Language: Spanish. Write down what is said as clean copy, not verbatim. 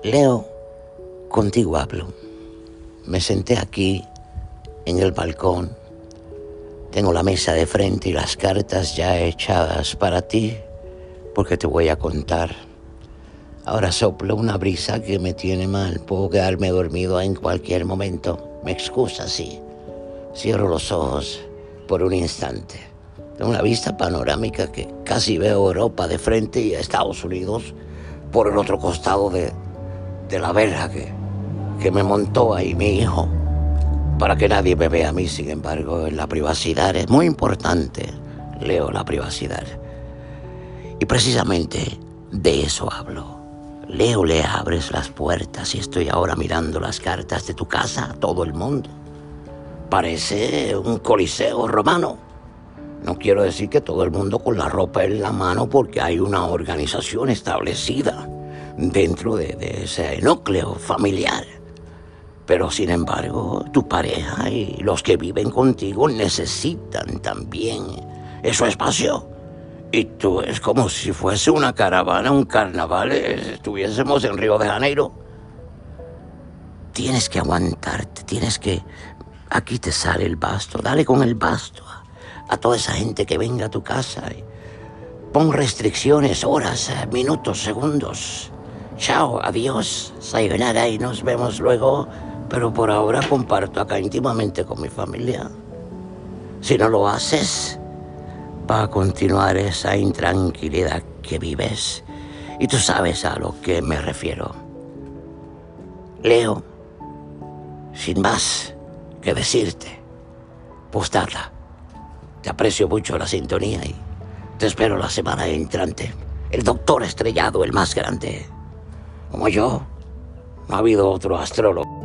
Leo, contigo hablo. Me senté aquí, en el balcón. Tengo la mesa de frente y las cartas ya echadas para ti, porque te voy a contar. Ahora sopla una brisa que me tiene mal. Puedo quedarme dormido en cualquier momento. Me excusa, sí. Cierro los ojos por un instante. Tengo una vista panorámica que casi veo Europa de frente y a Estados Unidos por el otro costado de la verja que me montó ahí mi hijo. Para que nadie me vea a mí, sin embargo, la privacidad es muy importante, Leo, la privacidad. Y precisamente de eso hablo. Leo, le abres las puertas y estoy ahora mirando las cartas de tu casa a todo el mundo. Parece un coliseo romano. No quiero decir que todo el mundo con la ropa en la mano, porque hay una organización establecida dentro de ese núcleo familiar. Pero sin embargo, tu pareja y los que viven contigo necesitan también ese espacio. Y tú es como si fuese una caravana, un carnaval, estuviésemos en Río de Janeiro. Tienes que aguantarte, tienes que... Aquí te sale el basto, dale con el basto a toda esa gente que venga a tu casa. Pon restricciones, horas, minutos, segundos. Chao, adiós, sayonara y nos vemos luego. Pero por ahora comparto acá íntimamente con mi familia. Si no lo haces, va a continuar esa intranquilidad que vives. Y tú sabes a lo que me refiero. Leo, sin más que decirte, postdata. Te aprecio mucho la sintonía y te espero la semana entrante. El doctor estrellado, el más grande. Como yo, no ha habido otro astrólogo.